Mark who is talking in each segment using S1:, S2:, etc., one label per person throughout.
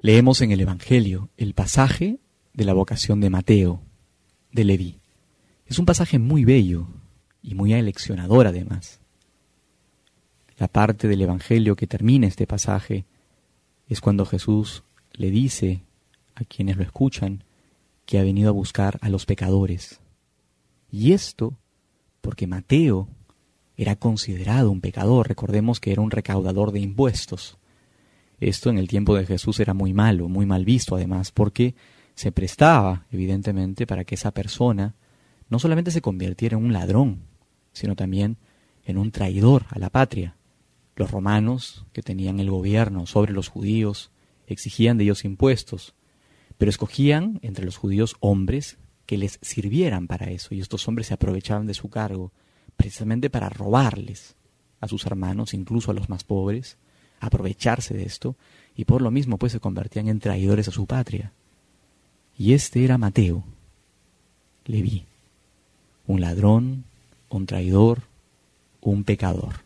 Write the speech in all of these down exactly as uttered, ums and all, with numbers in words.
S1: Leemos en el Evangelio el pasaje de la vocación de Mateo, de Leví. Es un pasaje muy bello y muy aleccionador además. La parte del Evangelio que termina este pasaje es cuando Jesús le dice a quienes lo escuchan que ha venido a buscar a los pecadores. Y esto porque Mateo era considerado un pecador. Recordemos que era un recaudador de impuestos. Esto en el tiempo de Jesús era muy malo, muy mal visto además, porque se prestaba, evidentemente, para que esa persona no solamente se convirtiera en un ladrón, sino también en un traidor a la patria. Los romanos, que tenían el gobierno sobre los judíos, exigían de ellos impuestos, pero escogían entre los judíos hombres que les sirvieran para eso, y estos hombres se aprovechaban de su cargo precisamente para robarles a sus hermanos, incluso a los más pobres, aprovecharse de esto, y por lo mismo pues se convertían en traidores a su patria. Y este era Mateo, Leví, un ladrón, un traidor, un pecador.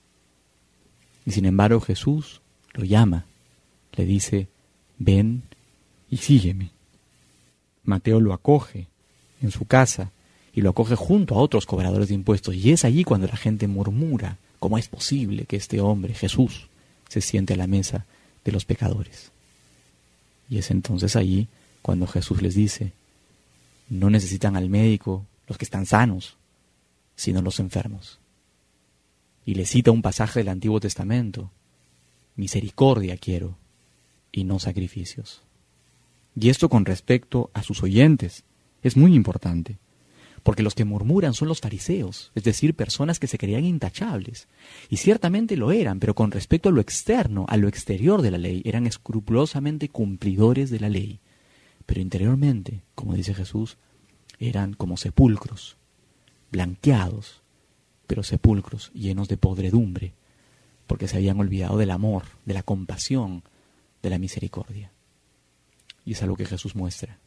S1: Y sin embargo Jesús lo llama, le dice, ven y sígueme. Mateo lo acoge en su casa y lo acoge junto a otros cobradores de impuestos. Y es allí cuando la gente murmura, ¿cómo es posible que este hombre, Jesús, se siente a la mesa de los pecadores? Y es entonces allí cuando Jesús les dice, no necesitan al médico los que están sanos, sino los enfermos. Y le cita un pasaje del Antiguo Testamento, misericordia quiero, y no sacrificios. Y esto con respecto a sus oyentes es muy importante, porque los que murmuran son los fariseos, es decir, personas que se creían intachables. Y ciertamente lo eran, pero con respecto a lo externo, a lo exterior de la ley, eran escrupulosamente cumplidores de la ley. Pero interiormente, como dice Jesús, eran como sepulcros, blanqueados, pero sepulcros llenos de podredumbre, porque se habían olvidado del amor, de la compasión, de la misericordia. Y es algo que Jesús muestra.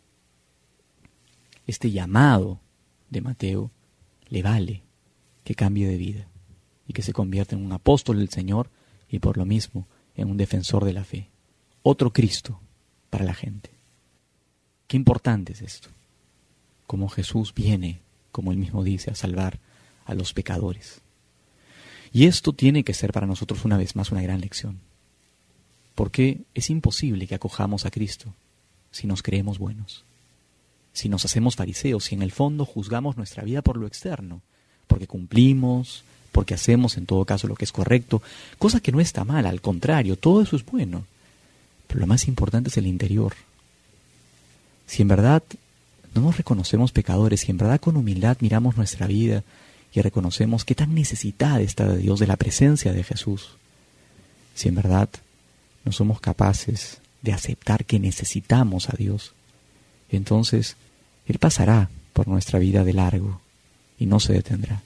S1: Este llamado de Mateo le vale que cambie de vida y que se convierta en un apóstol del Señor y por lo mismo en un defensor de la fe. Otro Cristo para la gente. Qué importante es esto. Como Jesús viene, como él mismo dice, a salvar a los pecadores. Y esto tiene que ser para nosotros una vez más una gran lección. Porque es imposible que acojamos a Cristo si nos creemos buenos, si nos hacemos fariseos, si en el fondo juzgamos nuestra vida por lo externo, porque cumplimos, porque hacemos en todo caso lo que es correcto, cosa que no está mal, al contrario, todo eso es bueno. Pero lo más importante es el interior. Si en verdad no nos reconocemos pecadores, si en verdad con humildad miramos nuestra vida y reconocemos qué tan necesitada está de Dios, de la presencia de Jesús, si en verdad no somos capaces de aceptar que necesitamos a Dios, entonces Él pasará por nuestra vida de largo y no se detendrá.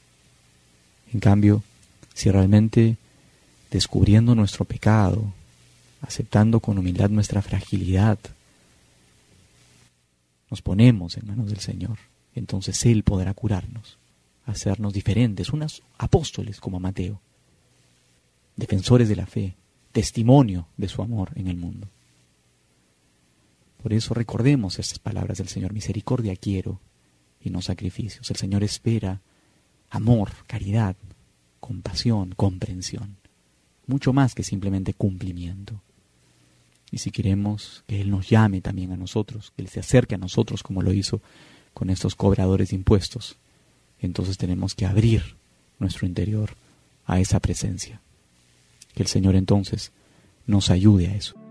S1: En cambio, si realmente descubriendo nuestro pecado, aceptando con humildad nuestra fragilidad, nos ponemos en manos del Señor, entonces Él podrá curarnos, hacernos diferentes, unos apóstoles como Mateo, defensores de la fe, testimonio de su amor en el mundo. Por eso recordemos estas palabras del Señor, misericordia quiero y no sacrificios. El Señor espera amor, caridad, compasión, comprensión, mucho más que simplemente cumplimiento. Y si queremos que Él nos llame también a nosotros, que Él se acerque a nosotros como lo hizo con estos cobradores de impuestos, entonces tenemos que abrir nuestro interior a esa presencia. Que el Señor entonces nos ayude a eso.